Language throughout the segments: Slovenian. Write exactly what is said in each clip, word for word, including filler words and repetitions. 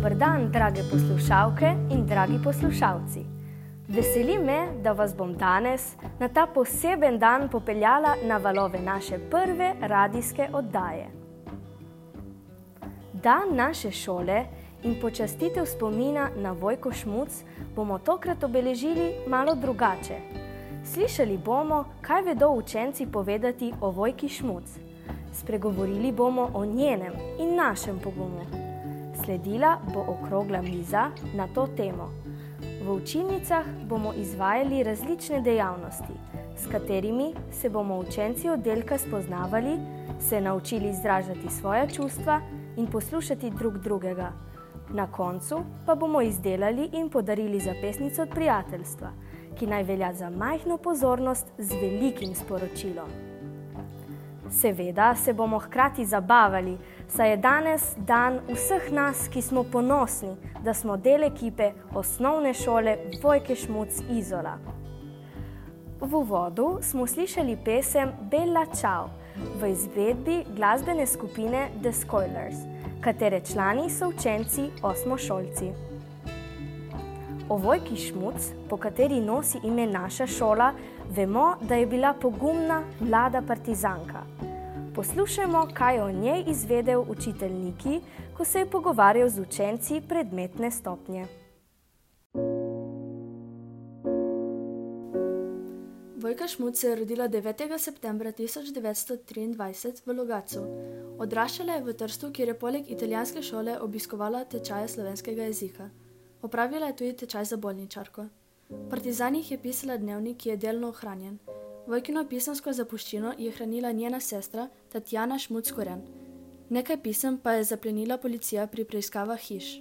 Dober dan, drage poslušalke in dragi poslušalci. Veseli me, da vas bom danes na ta poseben dan popeljala na valove naše prve radijske oddaje. Dan naše šole in počastitev spomina na Vojko Šmuc bomo tokrat obeležili malo drugače. Slišali bomo, kaj vedo učenci povedati o Vojki Šmuc. Spregovorili bomo o njenem in našem pogumu. Sledila bo okrogla miza na to temo. V učilnicah bomo izvajali različne dejavnosti, s katerimi se bomo učenci oddelka spoznavali, se naučili izražati svoja čustva in poslušati drug drugega. Na koncu pa bomo izdelali in podarili zapestnico od prijateljstva, ki naj velja za majhno pozornost z velikim sporočilom. Seveda se bomo hkrati zabavali, saj je danes dan vseh nas, ki smo ponosni, da smo del ekipe osnovne šole Vojke Šmuc Izola. V uvodu smo slišali pesem Bella Ciao v izvedbi glasbene skupine The Scoilers, katere člani so učenci osmošolci. O Vojki Šmuc, po kateri nosi ime naša šola, vemo, da je bila pogumna mlada partizanka. Poslušajmo, kaj je o njej izvedel učitelj Niki, ko se je pogovarjal z učenci predmetne stopnje. Vojka Šmuc se je rodila devetega septembra tisoč devetsto triindvajset v Logatcu. Odraščala je v Trstu, kjer je poleg italijanske šole obiskovala tečaje slovenskega jezika. Opravila je tudi tečaj za bolničarko. V partizanih je pisala dnevnik, ki je delno ohranjen. Vojkino pisemsko zapuščino je hranila njena sestra Tatjana Šmuc-Koren. Nekaj pisem pa je zaplenila policija pri preiskavah hiš.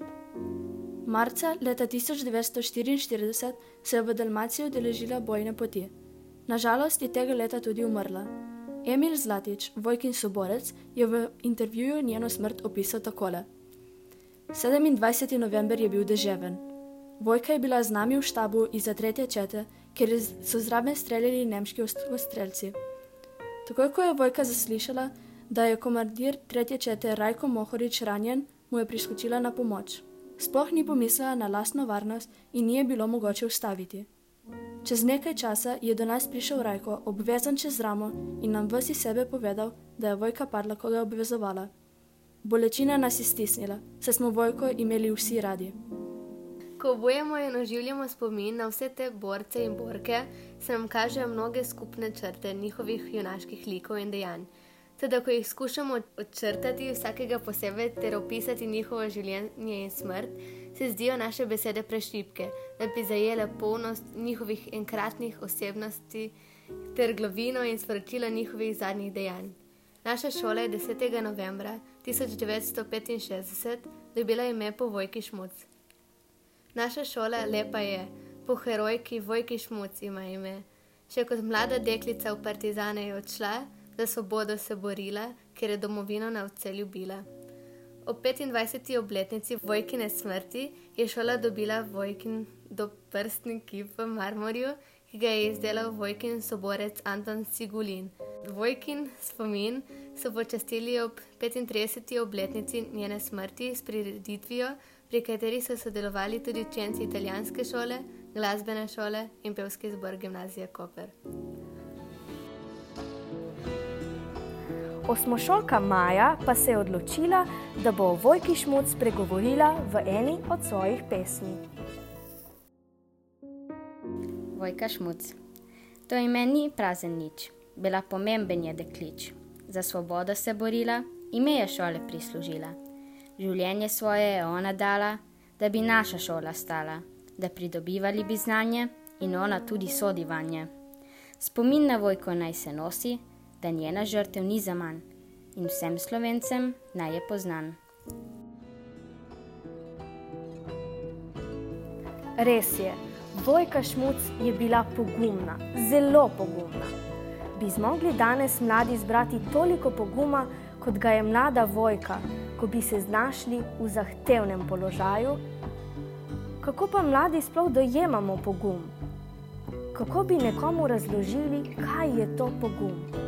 Marca leta tisoč devetsto štiriinštirideset se je v Dalmaciji udeležila bojne poti. Nažalost je tega leta tudi umrla. Emil Zlatič, Vojkin soborec, je v intervjuju njeno smrt opisal takole. sedemindvajseti november je bil deževen. Vojka je bila z nami v štabu iza tretje čete, kjer so zraven streljali nemški ostrelci. Takoj, ko je Vojka zaslišala, da je komandir tretje čete Rajko Mohorič ranjen, mu je priskočila na pomoč. Sploh ni pomislila na lastno varnost in ni je bilo mogoče ustaviti. Čez nekaj časa je do nas prišel Rajko, obvezan čez ramo, in nam ves iz sebe povedal, da je Vojka padla, ko ga je obvezovala. Bolečina nas je stisnila, saj smo Vojko imeli vsi radi. Ko obujemo in oživljamo spomin na vse te borce in borke, se nam kažejo mnoge skupne črte njihovih junaških likov in dejanj. Teda, ko jih skušamo odčrtati vsakega posebej ter opisati njihovo življenje in smrt, se zdijo naše besede prešibke, da bi zajele polnost njihovih enkratnih osebnosti ter glavino in sporočilo njihovih zadnjih dejanj. Naša šola je desetega novembra tisoč devetsto petinšestdeset dobila ime po Vojki Šmuc. Naša šola lepa je, po herojki Vojki Šmuc ima ime. Še kot mlada deklica v partizane je odšla, za svobodo se borila, ker je domovino nadvse ljubila. Ob petindvajseti obletnici Vojkine smrti je šola dobila Vojkin doprstni kip v marmorju, ki ga je izdelal Vojkin soborec Anton Sigulin. Vojkin spomin so počastili ob petintrideseti obletnici njene smrti s prireditvijo, pri kateri so sodelovali tudi učenci italijanske šole, glasbene šole in pevski zbor gimnazije Koper. Osmošolka Maja pa se je odločila, da bo o Vojki Šmuc spregovorila v eni od svojih pesmi. Vojka Šmuc. To ime ni prazen nič, bila pomemben je deklič. Za svobodo se borila, ime je šole prislužila. Življenje svoje je ona dala, da bi naša šola stala, da pridobivali bi znanje in ona tudi sodi vanje. Spomin na Vojko naj se nosi, da njena žrtev ni zaman in vsem Slovencem naj je poznan. Res je, Vojka Šmuc je bila pogumna, zelo pogumna. Bi zmogli danes mladi zbrati toliko poguma, kot ga je mlada Vojka, ko bi se znašli v zahtevnem položaju? Kako pa mladi sploh dojemamo pogum? Kako bi nekomu razložili, kaj je to pogum?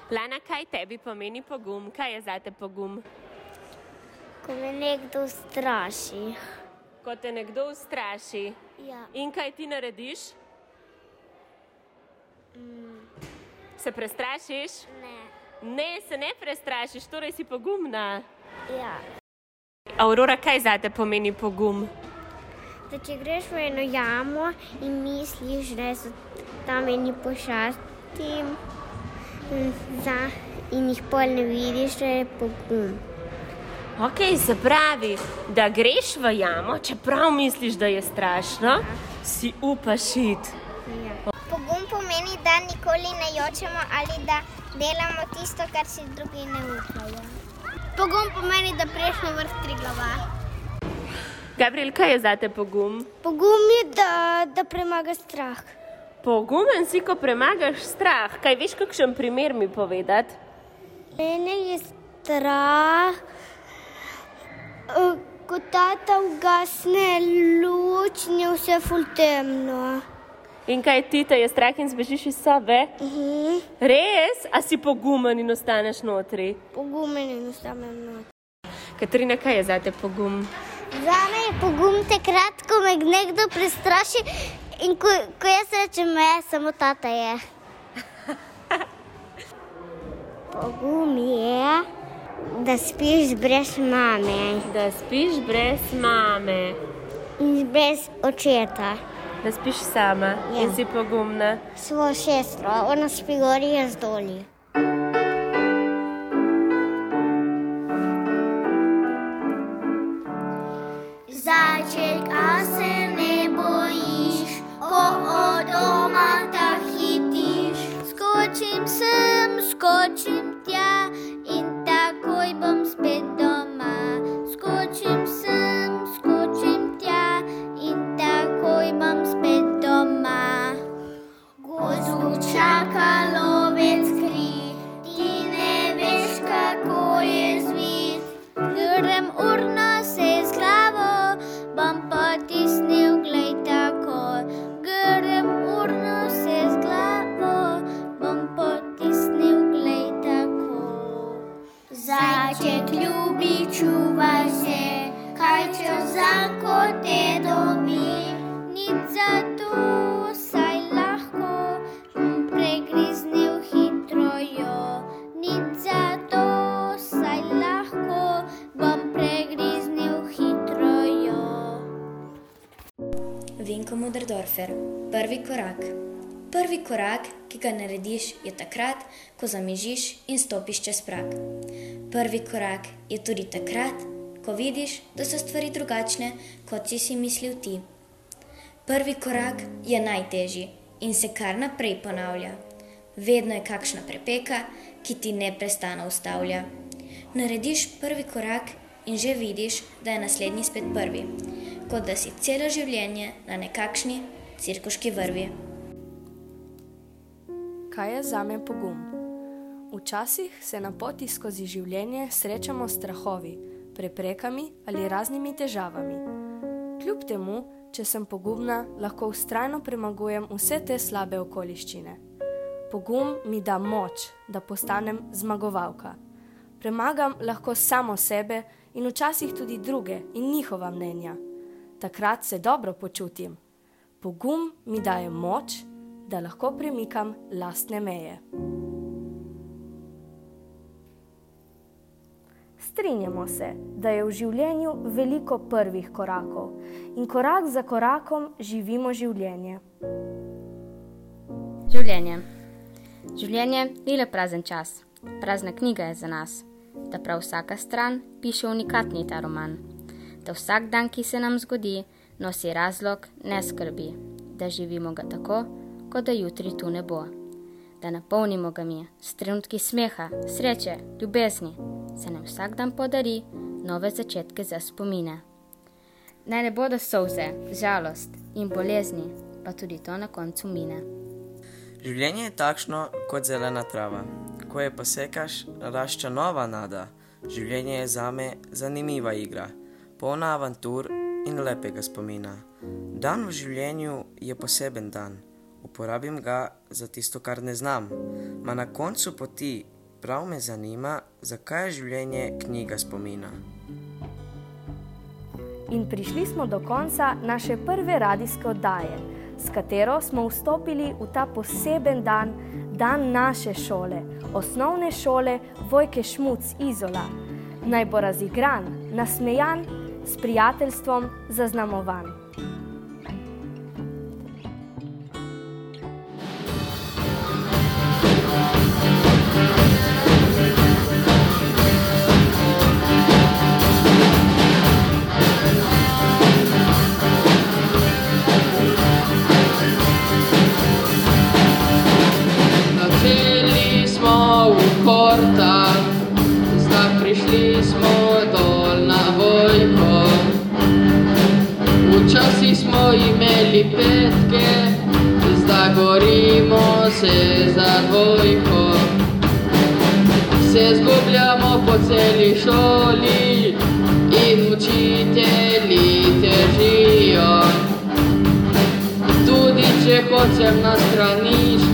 Lana, kaj tebi pomeni pogum? Kaj je zate pogum? Ko me nekdo straši. Ko te nekdo ustraši. Ja. In kaj ti narediš? Mm. Se prestrašiš? Ne. Ne, se ne prestrašiš, torej si pogumna. Ja. Aurora, kaj zate pomeni pogum? Da če greš v eno jamo in misliš, da so tam eni pošasti za, in jih pol ne vidiš, da je pogum. Ok, se pravi, da greš v jamo, čeprav misliš, da je strašno, si upaš iti. Ja. Pogum pomeni, da nikoli ne jočemo ali da delamo tisto, kar si drugi ne upajo. Pogum pomeni, da priješ na vrh Triglava. Gabriel, kaj je zate pogum? Pogum je, da, da premaga strah. Pogumen si, ko premagaš strah. Kaj veš, kakšen primer mi povedati? Mene je strah, ko tata ugasne luč in je vse ful temno. In kaj ti, te je strah in zbežiš iz sobe? Mhm. Res? A si pogumen in ostaneš notri? Pogumen in ostanem notri. Katarina, kaj je zate pogum? Zame je pogum takrat, ko me nekdo prestraši in ko, ko jaz rečem, me, samo tata je. Pogum je, da spiš brez mame. Da spiš brez mame. In brez očeta. Da spiš sama, ja. In si pogumna. Svojo sestro, ona spi gori, jaz doli. Zajček, a se ne bojiš, ko od doma ta hitiš. Skočim sem, skočim tja in takoj bom spet doma. Skočim sem, skočim tja in takoj bom spet doma. Gozdu čaka lovec kri, ti ne veš, kako je zvit. Grem urno se z glavo, bom potisnil, glej tako. Grem urno se z glavo, bom potisnil, glej tako. Zajček ljubi, čuvaj se, kaj če zanko te dobi. Nič za to, saj lahko bom pregriznil hitro jo. Nič za to, saj lahko bom pregriznil hitro jo. Vinko Möderdorfer, prvi korak. Prvi korak, ki ga narediš, je takrat, ko zamižiš in stopiš čez prag. Prvi korak je tudi takrat, ko vidiš, da so stvari drugačne, kot si si mislil ti. Prvi korak je najtežji in se kar naprej ponavlja. Vedno je kakšna prepeka, ki ti neprestano ustavlja. Narediš prvi korak in že vidiš, da je naslednji spet prvi, kot da si celo življenje na nekakšni cirkuški vrvi. Kaj je zame pogum? Včasih se na poti skozi življenje srečamo s strahovi, preprekami ali raznimi težavami. Kljub temu, če sem pogumna, lahko vztrajno premagujem vse te slabe okoliščine. Pogum mi da moč, da postanem zmagovalka. Premagam lahko samo sebe in včasih tudi druge in njihova mnenja. Takrat se dobro počutim. Pogum mi daje moč, da lahko premikam lastne meje. Strinjamo se, da je v življenju veliko prvih korakov in korak za korakom živimo življenje. Življenje. Življenje ni le prazen čas, prazna knjiga je za nas, da prav vsaka stran piše unikatni ta roman, da vsak dan, ki se nam zgodi, nosi razlog, ne skrbi, da živimo ga tako, kot da jutri tu ne bo, da napolnimo ga mi s trenutki smeha, sreče, ljubezni, se nam vsak dan podari nove začetke za spomine. Naj ne bodo solze, žalost in bolezni, pa tudi to na koncu mine. Življenje je takšno kot zelena trava. Ko je posekaš, narašča nova nada. Življenje je zame zanimiva igra, polna avantur in lepega spomina. Dan v življenju je poseben dan. Uporabim ga za tisto, kar ne znam. Ma na koncu poti prav me zanima, zakaj je življenje knjiga spomina. In prišli smo do konca naše prve radijske oddaje, s katero smo vstopili v ta poseben dan, dan naše šole, osnovne šole Vojke Šmuc Izola. Naj bo razigran, nasmejan, s prijateljstvom zaznamovan. Začeli smo v Hortah, zdaj prišli smo dol na Vojko. Včasih smo imeli petke, zdaj borimo se za dvojko. Se zgubljamo po celi šoli in učitelji težijo. Tudi če hočem na stranišče,